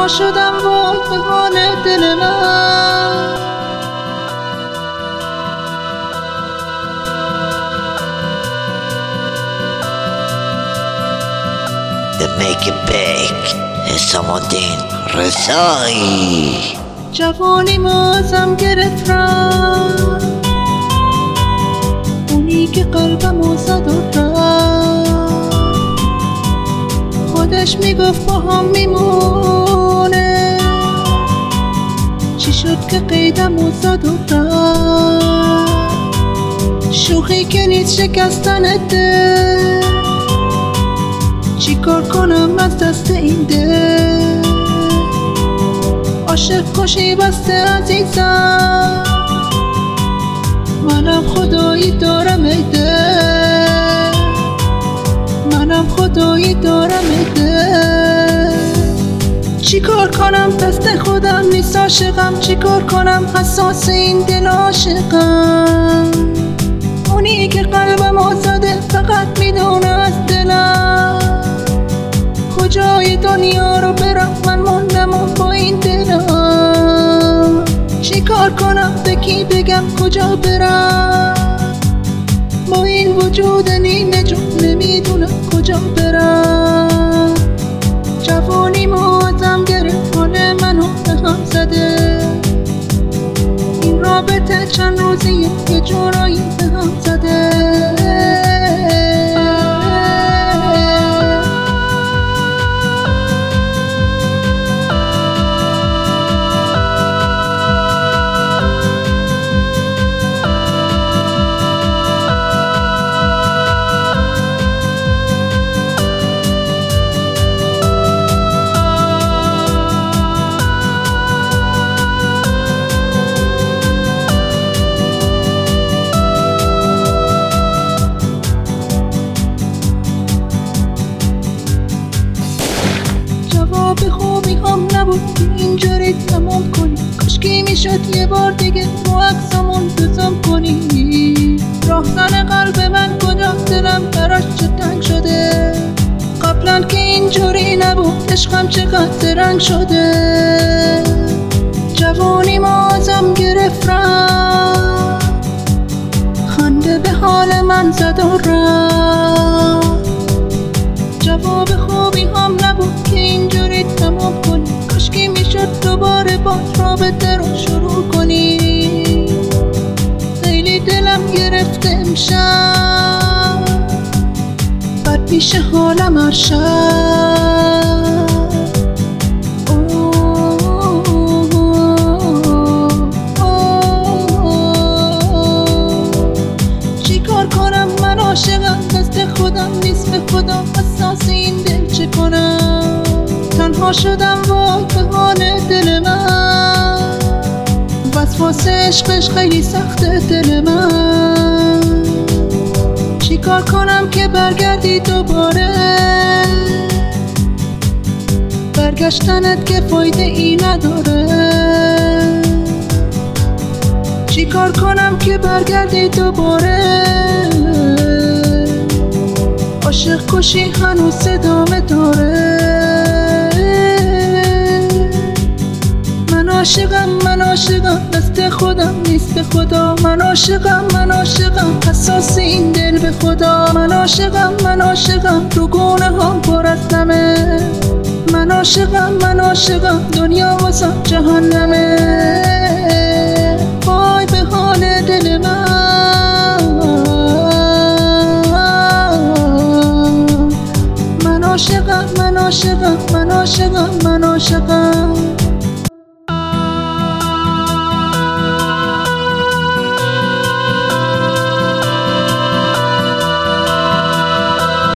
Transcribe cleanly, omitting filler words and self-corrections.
تنها شدم وای به حال دل من. The Make It Big حسام الدین رسایی. جوانی مازم گرفت رفت، اونی که قلبمو زد و رفت. خودش میگفت با هم میمونه، چی شد که قیدمو زد و رفت. شوخی که نیست شکستن دل، چی کار کنم از دست این دل. عاشق کشی بسته عزیزم، منم خدایی دارم ای دل، منم خدایی دارم ای دل. چی کار کنم دست خودم نیست عاشقم، چی کار کنم حساس این دل عاشقم. اونی که قلبم آزاده فقط میدونه از دلم کجای دنیا رو برم، من موندم با این دلم. چی کار کنم به کی بگم کجا برم، با این وجود نیمه جون نمیدونم کجا برم. جوانی موازم گرفت حال منو به هم زده، این رابطه چند روزیه یه جورایی به هم زده. به خوبی هم نبود که اینجوری تمام کنی، کاشکی میشد یه بار دیگه با عکسامون دوزم کنی. راهزن قلب من کجا، دلم براش چه تنگ شده، قبلا که اینجوری نبود عشقم چقدر رنگ شده. جوانی مازم گرفت رفت، خنده به حال من زد و رفت. جواب خوبی هم نبود که اینجوری تمام کنی، کاشکی میشد دوباره با رابطه رو شروع کنی. خیلی دلم گرفته امشب، بد میشه حالم هر شب. چی کار کنم من عاشقم، دست خودم نیست به خدا، اساس این دل چه کنم. تنها شدم وای به حال دل من، وسواس عشقش خیلی سخته دل من. چی کار کنم که برگردی دوباره، برگشتنت که فایده ای نداره. چی کار کنم که برگردی دوباره، عاشق کشی هنوز ادامه داره. من عاشقم دست خودم نیست به خدا، من عاشقم حساس این دل به خدا. من عاشقم رو گونه هم پر از نمه، من عاشقم دنیا واسم جهنمه. وای به حال دل من، من عاشقم